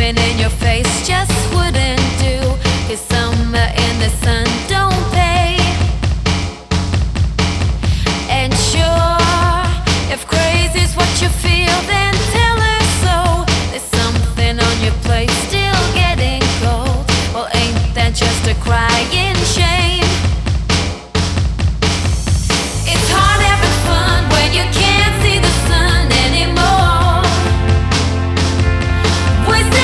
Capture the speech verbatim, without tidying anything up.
screaming in your face just wouldn't do. 'Cause summer in the sun don't pay. And sure, if crazy's what you feel, then tell her so. There's something on your plate